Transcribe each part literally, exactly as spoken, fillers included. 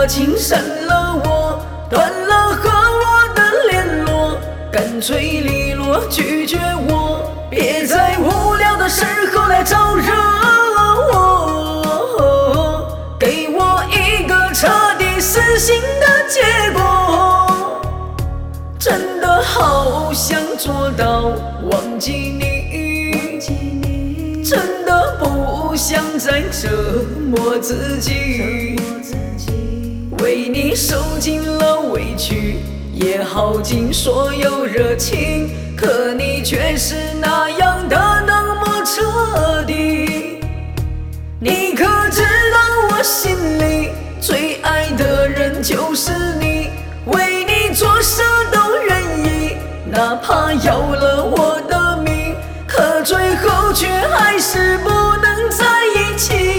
我，请删了我，断了和我的联络，干脆利落拒绝我，别在无聊的时候来招惹我，给我一个彻底死心的结果。真的好想做到忘记你，真的不想再折磨自己，为你受尽了委屈，也耗尽所有热情，可你却是那样的那么彻底。你可知道我心里最爱的人就是你，为你做啥都愿意，哪怕要了我的命，可最后却还是不能在一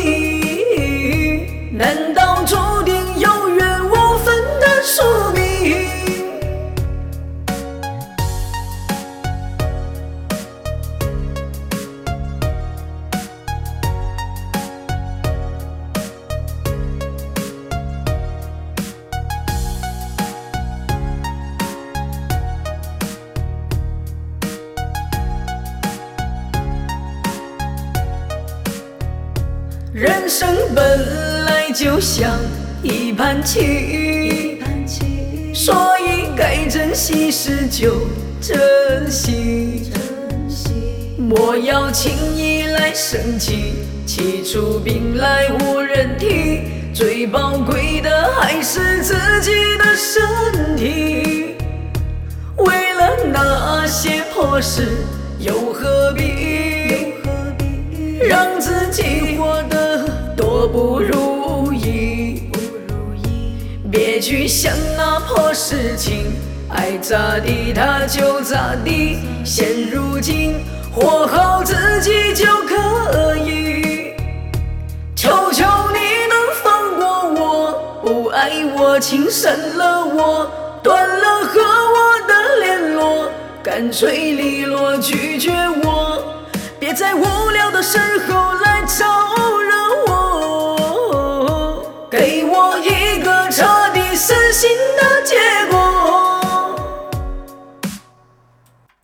起。难道注定有缘无分的宿命？人生本来就像一盘棋，所以该珍惜时就珍惜，莫要轻易来生气，气出病来无人替，最宝贵的还是自己的身体。为了那些破事，又何必让自己活得多不如意？别去想那破事情，爱咋地他就咋地，现如今活好自己就可以。求求你能放过我，不爱我请删了我，断了和我的联络，干脆利落拒绝我，别在无聊的时候来找